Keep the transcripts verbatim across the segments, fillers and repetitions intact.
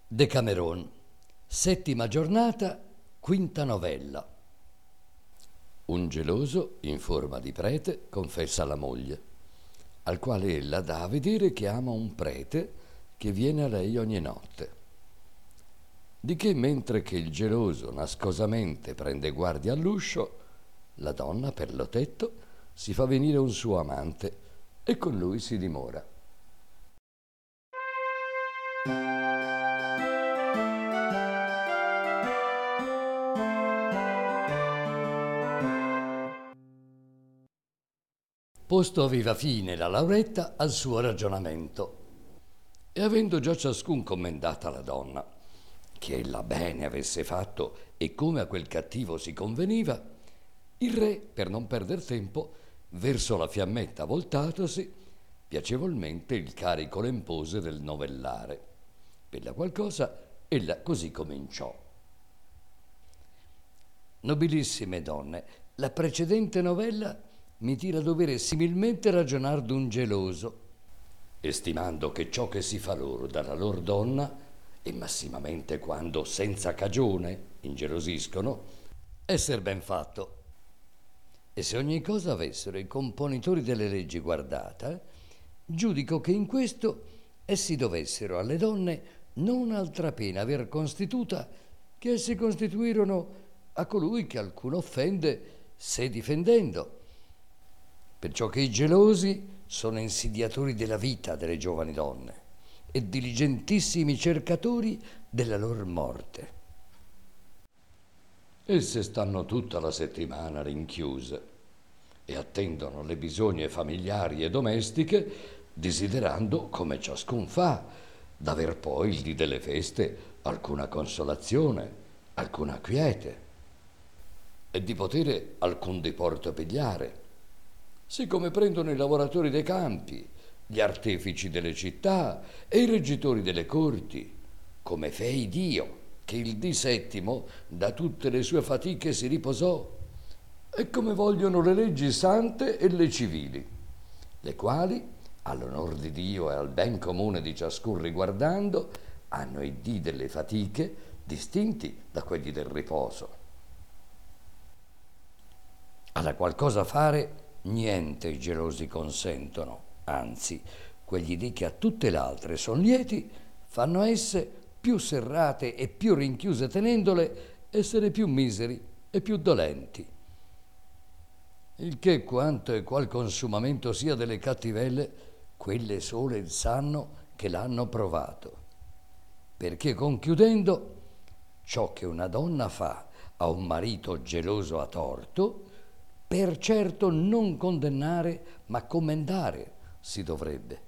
Decameron, settima giornata, quinta novella. Un geloso, in forma di prete, confessa alla moglie, al quale ella dà a vedere che ama un prete che viene a lei ogni notte. Di che mentre che il geloso nascosamente prende guardia all'uscio, la donna per lo tetto si fa venire un suo amante e con lui si dimora. Posto aveva fine la Lauretta al suo ragionamento, e avendo già ciascun commendata la donna, che ella bene avesse fatto e come a quel cattivo si conveniva, il re, per non perder tempo, verso la fiammetta voltatosi, piacevolmente il carico le impose del novellare. Per la qual cosa ella così cominciò. Nobilissime donne, la precedente novella mi tira dovere similmente ragionar d'un geloso, estimando che ciò che si fa loro dalla lor donna, e massimamente quando senza cagione ingelosiscono, esser ben fatto. E se ogni cosa avessero i componitori delle leggi guardata, giudico che in questo essi dovessero alle donne non altra pena aver constituta che essi constituirono a colui che alcuno offende, se difendendo. Perciò che i gelosi sono insidiatori della vita delle giovani donne e diligentissimi cercatori della lor morte. Esse stanno tutta la settimana rinchiuse e attendono le bisogne familiari e domestiche, desiderando, come ciascun fa, d'aver poi il dì delle feste alcuna consolazione, alcuna quiete e di potere alcun diporto pigliare, siccome prendono i lavoratori dei campi, gli artefici delle città e i reggitori delle corti, come fei Dio, che il dì settimo da tutte le sue fatiche si riposò, e come vogliono le leggi sante e le civili, le quali, all'onor di Dio e al ben comune di ciascun riguardando, hanno i dì delle fatiche distinti da quelli del riposo. Alla qual cosa fare niente i gelosi consentono, anzi, quegli dì che a tutte le altre son lieti, fanno esse, più serrate e più rinchiuse tenendole, essere più miseri e più dolenti. Il che quanto e qual consumamento sia delle cattivelle, quelle sole il sanno che l'hanno provato. Perché conchiudendo, ciò che una donna fa a un marito geloso a torto, per certo non condannare, ma commendare si dovrebbe.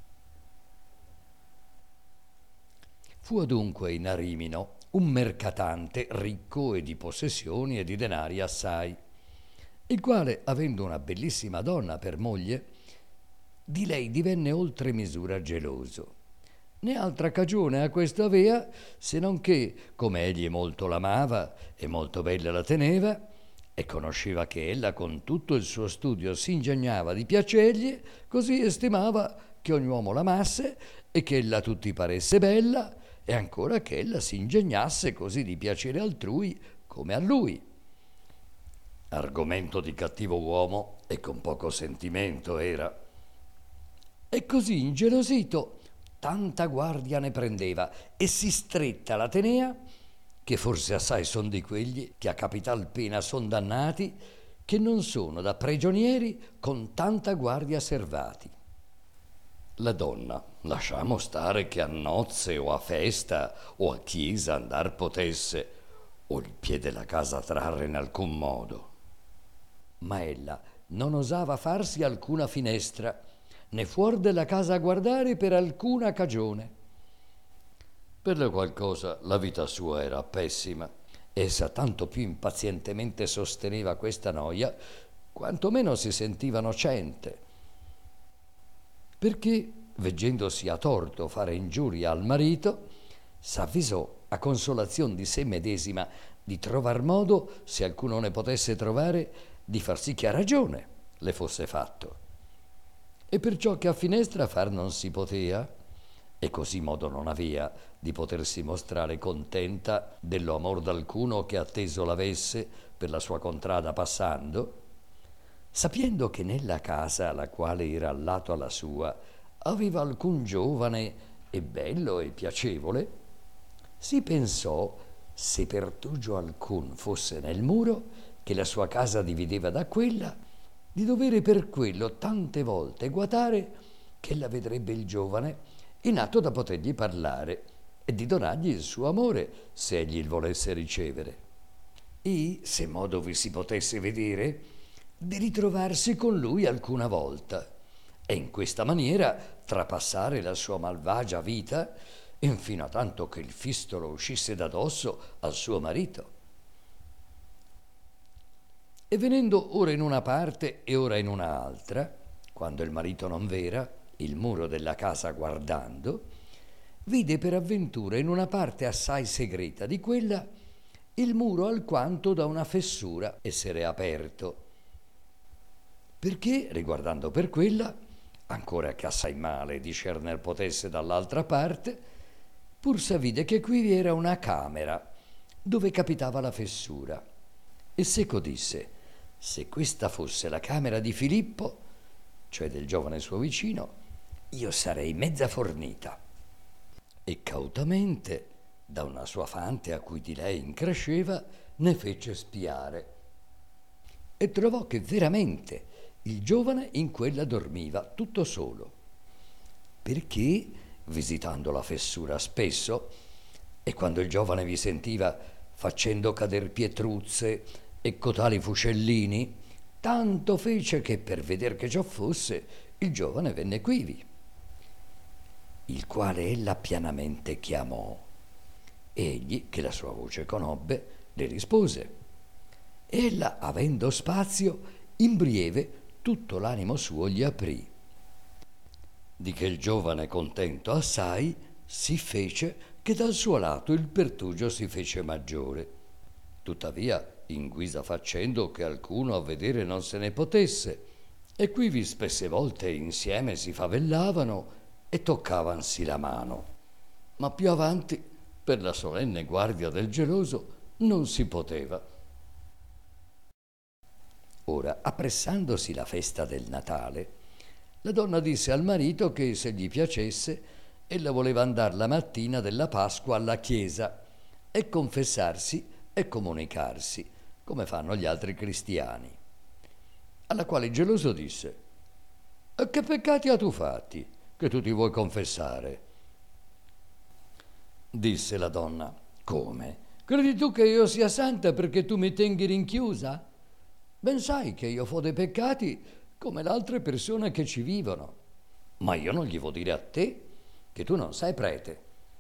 Fu adunque in Arimino un mercatante ricco e di possessioni e di denari assai, il quale, avendo una bellissima donna per moglie, di lei divenne oltre misura geloso. Né altra cagione a questo avea, se non che, come egli molto l'amava e molto bella la teneva, e conosceva che ella con tutto il suo studio si ingegnava di piacergli, così estimava che ogni uomo l'amasse e che ella a tutti paresse bella, e ancora che ella si ingegnasse così di piacere altrui come a lui. Argomento di cattivo uomo e con poco sentimento era. E così ingelosito tanta guardia ne prendeva e si stretta la tenea, che forse assai son di quegli che a capital pena son dannati, che non sono da prigionieri con tanta guardia servati. La donna lasciamo stare che a nozze o a festa o a chiesa andar potesse, o il piede della casa trarre in alcun modo. Ma ella non osava farsi alcuna finestra, né fuor della casa a guardare per alcuna cagione. Per la qual cosa la vita sua era pessima. Essa tanto più impazientemente sosteneva questa noia, quanto meno si sentiva nocente. Perché, veggendosi a torto fare ingiuria al marito, s'avvisò a consolazion di sé medesima di trovar modo, se alcuno ne potesse trovare, di far sì che a ragione le fosse fatto. E perciò che a finestra far non si potea, e così modo non avea di potersi mostrare contenta dello amor d'alcuno che atteso l'avesse per la sua contrada passando, sapiendo che nella casa, la quale era al lato alla sua, aveva alcun giovane e bello e piacevole, si pensò, se pertugio alcun fosse nel muro che la sua casa divideva da quella, di dovere per quello tante volte guatare che la vedrebbe il giovane in atto da potergli parlare e di donargli il suo amore se egli il volesse ricevere, e se modo vi si potesse vedere di ritrovarsi con lui alcuna volta e in questa maniera trapassare la sua malvagia vita infino a tanto che il fistolo uscisse da dosso al suo marito. E venendo ora in una parte e ora in un'altra, quando il marito non v'era, il muro della casa guardando, vide per avventura in una parte assai segreta di quella il muro alquanto da una fessura essere aperto, perché, riguardando per quella, ancora che assai male discerner potesse dall'altra parte, pur s'avide che qui vi era una camera dove capitava la fessura, e seco disse: se questa fosse la camera di Filippo, cioè del giovane suo vicino, io sarei mezza fornita. E cautamente, da una sua fante a cui di lei incresceva, ne fece spiare e trovò che veramente il giovane in quella dormiva tutto solo, perché, visitando la fessura spesso, e quando il giovane vi sentiva facendo cader pietruzze e cotali fuscellini, tanto fece che per veder che ciò fosse il giovane venne quivi, il quale ella pianamente chiamò. Egli, che la sua voce conobbe, le rispose. Ella, avendo spazio, in breve tutto l'animo suo gli aprì, di che il giovane, contento assai, si fece che dal suo lato il pertugio si fece maggiore. Tuttavia, in guisa facendo che alcuno a vedere non se ne potesse, e quivi spesse volte insieme si favellavano e toccavansi la mano, ma più avanti, per la solenne guardia del geloso, non si poteva. Ora, appressandosi la festa del Natale, la donna disse al marito che se gli piacesse ella voleva andare la mattina della Pasqua alla chiesa e confessarsi e comunicarsi, come fanno gli altri cristiani. Alla quale il geloso disse: e che peccati ha tu fatti, che tu ti vuoi confessare? Disse la donna: come? Credi tu che io sia santa perché tu mi tenghi rinchiusa? Ben sai che io fo dei peccati come le altre persone che ci vivono, ma io non gli vo dire a te che tu non sei prete.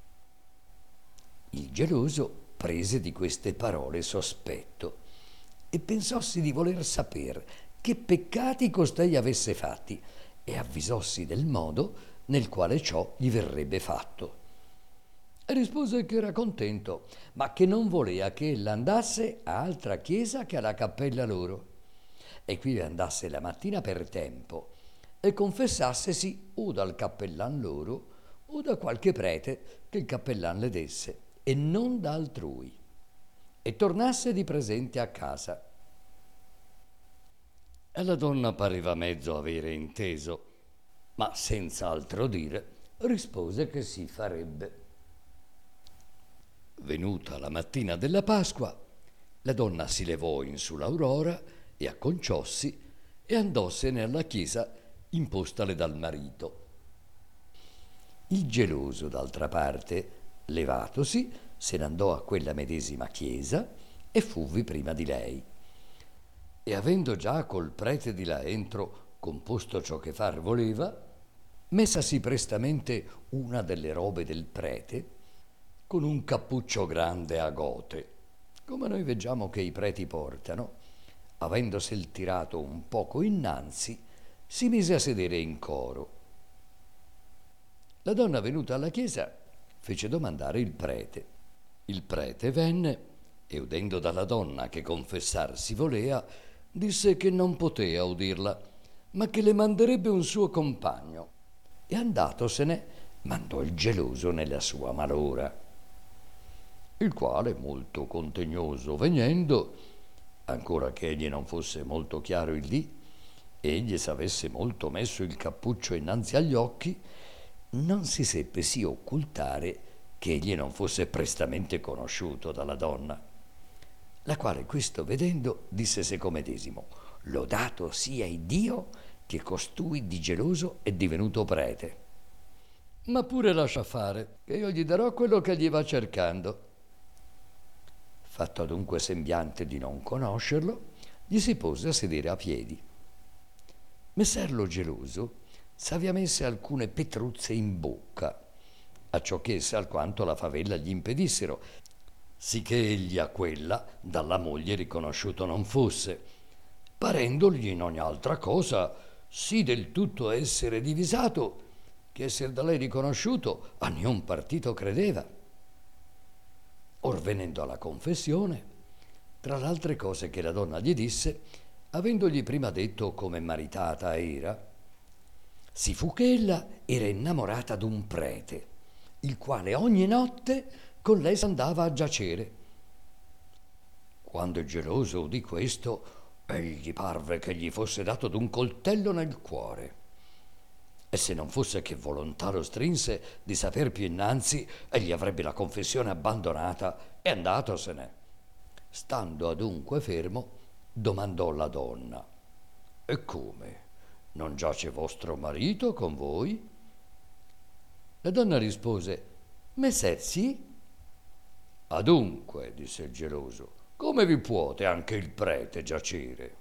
Il geloso prese di queste parole sospetto e pensossi di voler sapere che peccati costei avesse fatti e avvisossi del modo nel quale ciò gli verrebbe fatto. E rispose che era contento, ma che non volea che ella andasse a altra chiesa che alla cappella loro, e qui andasse la mattina per tempo e confessassesi o dal cappellan loro o da qualche prete che il cappellan le desse, e non da altrui, e tornasse di presente a casa. E la donna pareva mezzo avere inteso, ma senza altro dire rispose che si farebbe. Venuta la mattina della Pasqua, la donna si levò in su l'aurora e acconciossi e andossene alla chiesa impostale dal marito. Il geloso, d'altra parte, levatosi, se ne andò a quella medesima chiesa e fuvi prima di lei. E avendo già col prete di là entro composto ciò che far voleva, messasi prestamente una delle robe del prete, con un cappuccio grande a gote, come noi veggiamo che i preti portano, avendosel tirato un poco innanzi, si mise a sedere in coro. La donna, venuta alla chiesa, fece domandare il prete. Il prete venne e, udendo dalla donna che confessar si volea, disse che non potea udirla, ma che le manderebbe un suo compagno, e andatosene mandò il geloso nella sua malora, il quale, molto contegnoso venendo, ancora che egli non fosse molto chiaro il dì, egli s'avesse molto messo il cappuccio innanzi agli occhi, non si seppe sì occultare che egli non fosse prestamente conosciuto dalla donna, la quale questo vedendo disse seco medesimo: lodato sia Iddio che costui di geloso è divenuto prete. Ma pure lascia fare, che io gli darò quello che gli va cercando. Fatto adunque sembiante di non conoscerlo, gli si pose a sedere a piedi. Messer lo geloso s'aveva messe alcune petruzze in bocca, acciò che esse alquanto la favella gli impedissero, sicché egli a quella dalla moglie riconosciuto non fosse, parendogli in ogni altra cosa sì del tutto essere divisato, che esser da lei riconosciuto a niun partito credeva. Or venendo alla confessione, tra l'altre cose che la donna gli disse, avendogli prima detto come maritata era, si fu che ella era innamorata d'un prete, il quale ogni notte con lei s'andava a giacere. Quando il geloso udì questo, egli parve che gli fosse dato d'un coltello nel cuore. E se non fosse che volontà lo strinse di saper più innanzi, egli avrebbe la confessione abbandonata e andatosene. Stando adunque fermo, domandò la donna: e come? Non giace vostro marito con voi? La donna rispose: messer sì. Adunque, disse il geloso, come vi puote anche il prete giacere?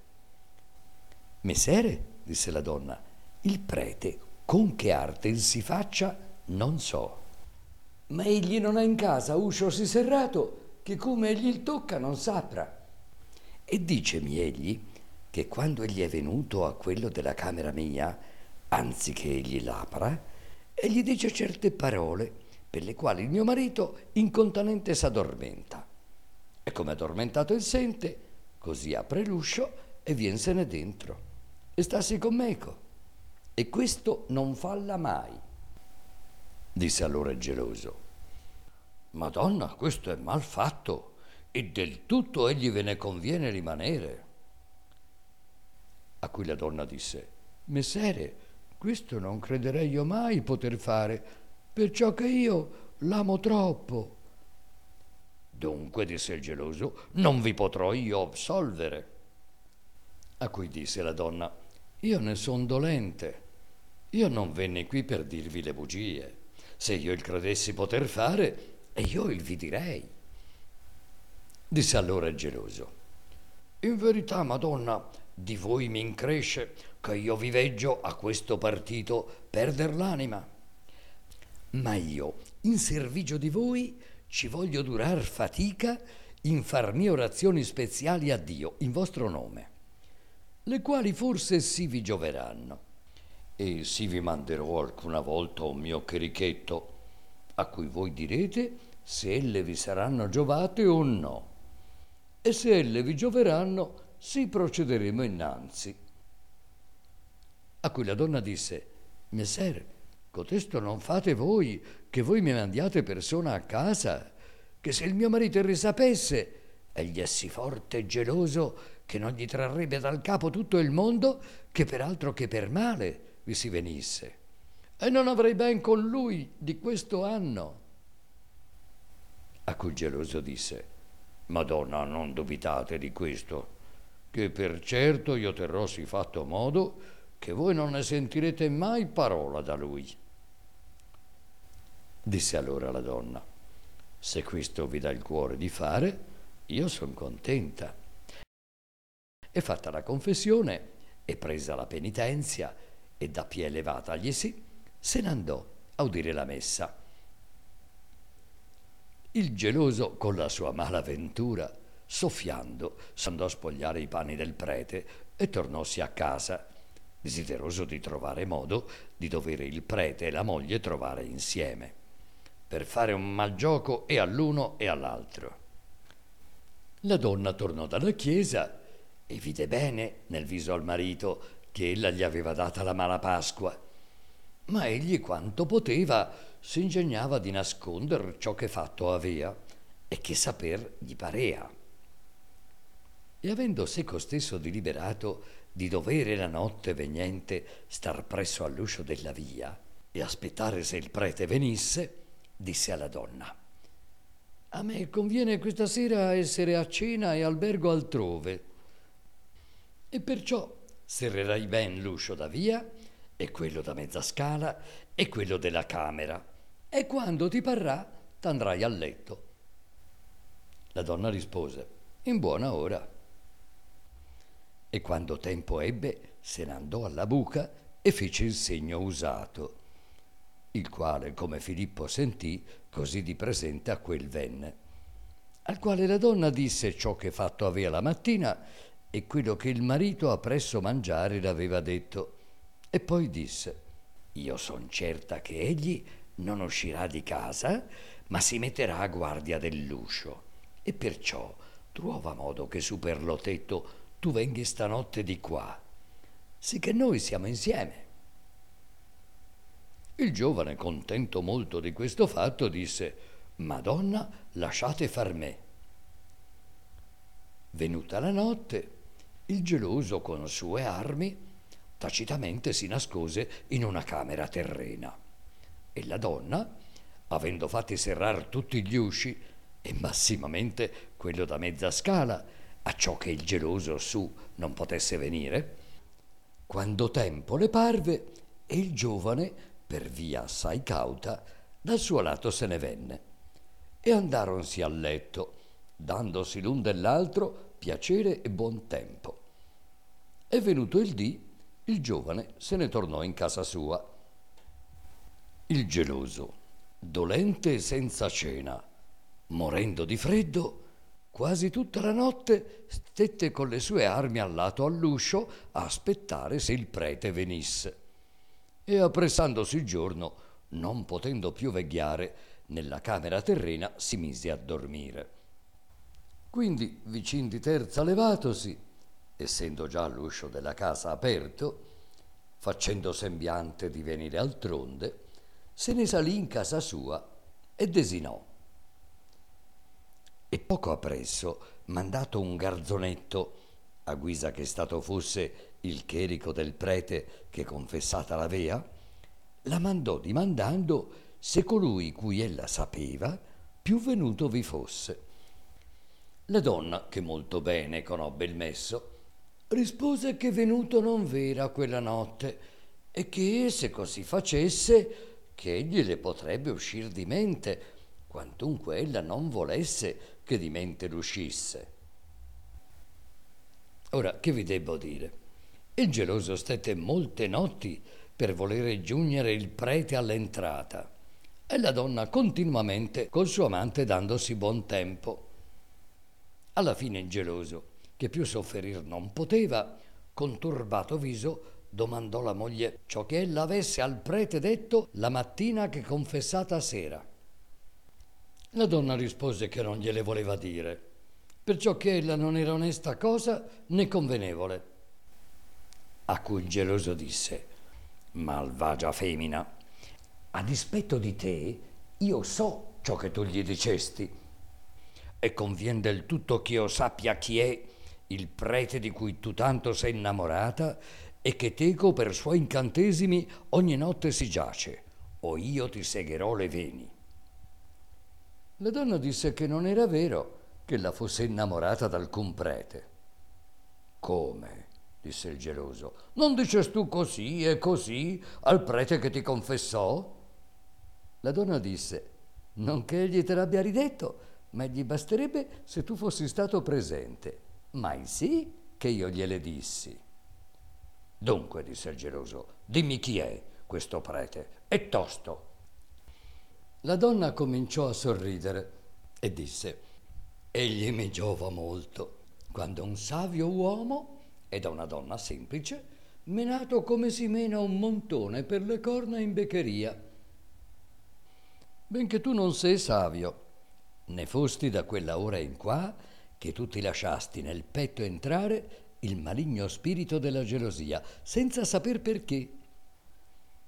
Messere, disse la donna, il prete con che arte il si faccia non so, ma egli non ha in casa uscio sì serrato che come egli il tocca non saprà. E dicemi egli che quando egli è venuto a quello della camera mia, anziché egli l'apra, egli dice certe parole per le quali il mio marito incontanente s'addormenta. E come addormentato il sente, così apre l'uscio e viensene dentro e stassi con meco. E questo non falla mai. Disse allora il geloso: Madonna, questo è mal fatto, e del tutto egli ve ne conviene rimanere. A cui la donna disse: Messere, questo non crederei io mai poter fare, perciò che io l'amo troppo. Dunque, disse il geloso, non vi potrò io absolvere. A cui disse la donna: io ne son dolente, io non venni qui per dirvi le bugie. Se io il credessi poter fare, e io il vi direi. Disse allora il geloso: in verità, Madonna, di voi mi incresce che io vi veggio a questo partito perder l'anima. Ma io, in servigio di voi, ci voglio durar fatica in far mie orazioni speziali a Dio in vostro nome, le quali forse sì vi gioveranno. E sì vi manderò alcuna volta un mio cherichetto, a cui voi direte se elle vi saranno giovate o no. E se elle vi gioveranno, sì procederemo innanzi. A cui la donna disse: Messer, cotesto non fate voi, che voi mi mandiate persona a casa, che se il mio marito il risapesse, egli è sì forte e geloso che non gli trarrebbe dal capo tutto il mondo, che per altro che per male vi si venisse, e non avrei ben con lui di questo anno. A cui il geloso disse: Madonna, non dubitate di questo, che per certo io terrò sì fatto modo che voi non ne sentirete mai parola da lui. Disse allora la donna: se questo vi dà il cuore di fare, io son contenta. E fatta la confessione e presa la penitenzia e da piè levatagli se n'andò a udire la messa. Il geloso, con la sua mala ventura, soffiando, s'andò a spogliare i panni del prete e tornossi a casa, desideroso di trovare modo di dovere il prete e la moglie trovare insieme, per fare un mal gioco e all'uno e all'altro. La donna tornò dalla chiesa e vide bene nel viso al marito che ella gli aveva data la mala Pasqua, Ma egli, quanto poteva, si ingegnava di nasconder ciò che fatto avea e che saper gli parea. E avendo seco stesso deliberato di dovere la notte vegnente star presso all'uscio della via e aspettare se il prete venisse, disse alla donna: a me conviene questa sera essere a cena e albergo altrove, e perciò serrerai ben l'uscio da via e quello da mezza scala e quello della camera, e quando ti parrà t'andrai a letto. La donna rispose: in buona ora. E quando tempo ebbe, se n'andò alla buca e fece il segno usato, il quale, come Filippo sentì, così di presente a quel venne. Al quale la donna disse ciò che fatto avea la mattina e quello che il marito appresso mangiare l'aveva detto, e poi disse: io son certa che egli non uscirà di casa, ma si metterà a guardia dell'uscio, e perciò truova modo che su per lo tetto tu venghi stanotte di qua, sì che noi siamo insieme. Il giovane, contento molto di questo fatto, disse: Madonna, lasciate far me. Venuta la notte, il geloso con sue armi tacitamente si nascose in una camera terrena, e la donna, avendo fatti serrar tutti gli usci e massimamente quello da mezza scala, acciò che il geloso su non potesse venire, quando tempo le parve, e il giovane, per via assai cauta, dal suo lato se ne venne, e andaronsi al letto, dandosi l'un dell'altro piacere e buon tempo. E venuto il dì, il giovane se ne tornò in casa sua. Il geloso, dolente e senza cena, morendo di freddo, quasi tutta la notte stette con le sue armi al lato all'uscio a aspettare se il prete venisse. E appressandosi il giorno, non potendo più vegliare, nella camera terrena si mise a dormire. Quindi, vicin di terza levatosi, essendo già l'uscio della casa aperto, facendo sembiante di venire altronde, se ne salì in casa sua e desinò. E poco appresso, mandato un garzonetto, a guisa che stato fosse il cherico del prete che confessata l'avea, la mandò dimandando se colui cui ella sapeva più venuto vi fosse. La donna, che molto bene conobbe il messo, rispose che venuto non v'era quella notte, e che se così facesse, che egli le potrebbe uscir di mente, quantunque ella non volesse che di mente l'uscisse. Ora, che vi debbo dire? Il geloso stette molte notti per volere giugnere il prete all'entrata, e la donna continuamente col suo amante dandosi buon tempo. Alla fine il geloso, che più sofferir non poteva, con turbato viso domandò la moglie ciò che ella avesse al prete detto la mattina che confessata sera. La donna rispose che non gliele voleva dire, perciò che ella non era onesta cosa né convenevole. A cui il geloso disse: malvagia femmina, a dispetto di te io so ciò che tu gli dicesti, e convien del tutto che io sappia chi è il prete di cui tu tanto sei innamorata e che teco per suoi incantesimi ogni notte si giace, o io ti segherò le veni. La donna disse che non era vero che la fosse innamorata d'alcun prete. Come? Disse il geloso. Non dices tu così e così al prete che ti confessò? La donna disse: non che egli te l'abbia ridetto, ma gli basterebbe se tu fossi stato presente. Mai sì che io gliele dissi. Dunque, disse il geloso, dimmi chi è questo prete, e tosto. La donna cominciò a sorridere e disse: egli mi giova molto, quando un savio uomo e da una donna semplice, menato come si mena un montone per le corna in beccheria. Benché tu non sei savio, ne fosti da quella ora in qua che tu ti lasciasti nel petto entrare il maligno spirito della gelosia, senza saper perché.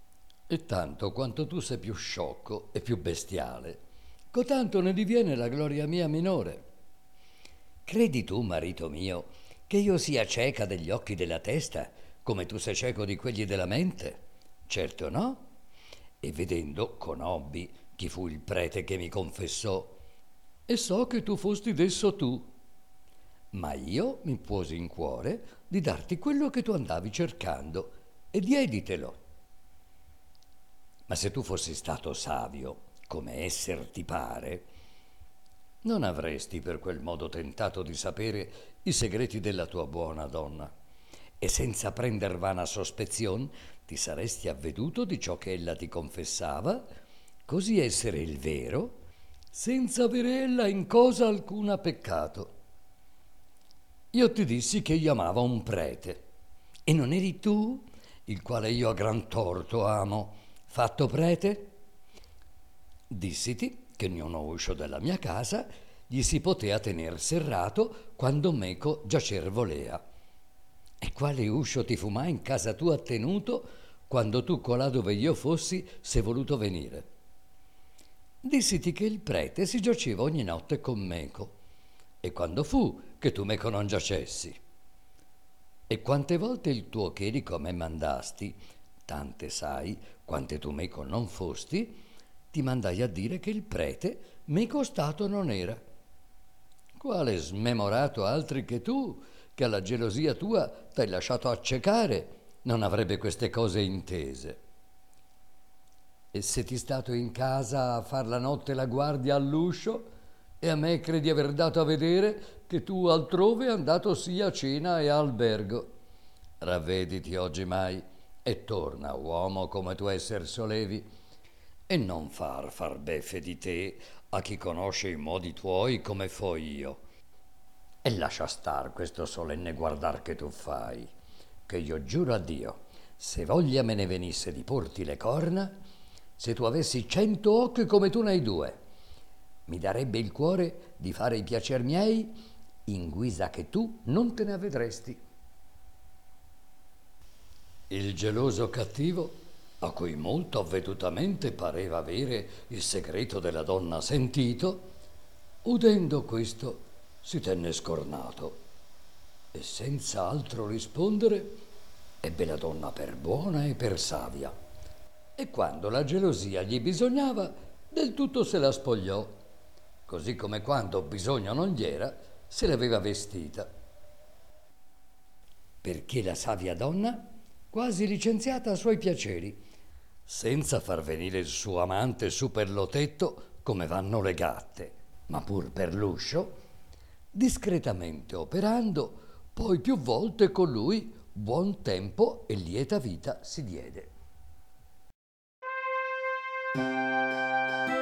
E tanto quanto tu sei più sciocco e più bestiale, cotanto ne diviene la gloria mia minore. Credi tu, marito mio, che io sia cieca degli occhi della testa, come tu sei cieco di quelli della mente? Certo no. E vedendo, conobbi chi fu il prete che mi confessò, e so che tu fosti desso tu. Ma io mi posi in cuore di darti quello che tu andavi cercando, e dieditelo. Ma se tu fossi stato savio, come esser ti pare, non avresti per quel modo tentato di sapere i segreti della tua buona donna, e senza prender vana sospezion ti saresti avveduto di ciò che ella ti confessava, così essere il vero, senza avere ella in cosa alcuna peccato. Io ti dissi che io amava un prete, e non eri tu, il quale io a gran torto amo, fatto prete? Dissiti che ognuno uscio della mia casa gli si potea tener serrato quando meco giacer volea. E quale uscio ti fu mai in casa tua tenuto quando tu colà dove io fossi sei voluto venire? Dissiti che il prete si giaceva ogni notte con meco. E quando fu che tu meco non giacessi? E quante volte il tuo chierico a me mandasti, tante sai, quante tu meco non fosti, ti mandai a dire che il prete meco stato non era. Quale smemorato altri che tu, che alla gelosia tua t'hai lasciato accecare, non avrebbe queste cose intese? E se ti stato in casa a far la notte la guardia all'uscio, e a me credi aver dato a vedere che tu altrove andato sia a cena e a albergo. Ravvediti oggi mai e torna, uomo come tu esser solevi, e non far far beffe di te a chi conosce i modi tuoi come fo io. E lascia star questo solenne guardar che tu fai, che io giuro a Dio, se voglia me ne venisse di porti le corna, se tu avessi cento occhi come tu ne hai due, mi darebbe il cuore di fare i piacer miei in guisa che tu non te ne avvedresti. Il geloso cattivo, a cui molto avvedutamente pareva avere il segreto della donna sentito, udendo questo si tenne scornato e senza altro rispondere ebbe la donna per buona e per savia, e quando la gelosia gli bisognava del tutto se la spogliò, così come quando bisogno non gli era se l'aveva vestita. Perché la savia donna, quasi licenziata a suoi piaceri, senza far venire il suo amante su per lo tetto come vanno le gatte, ma pur per l'uscio, discretamente operando, poi più volte con lui buon tempo e lieta vita si diede.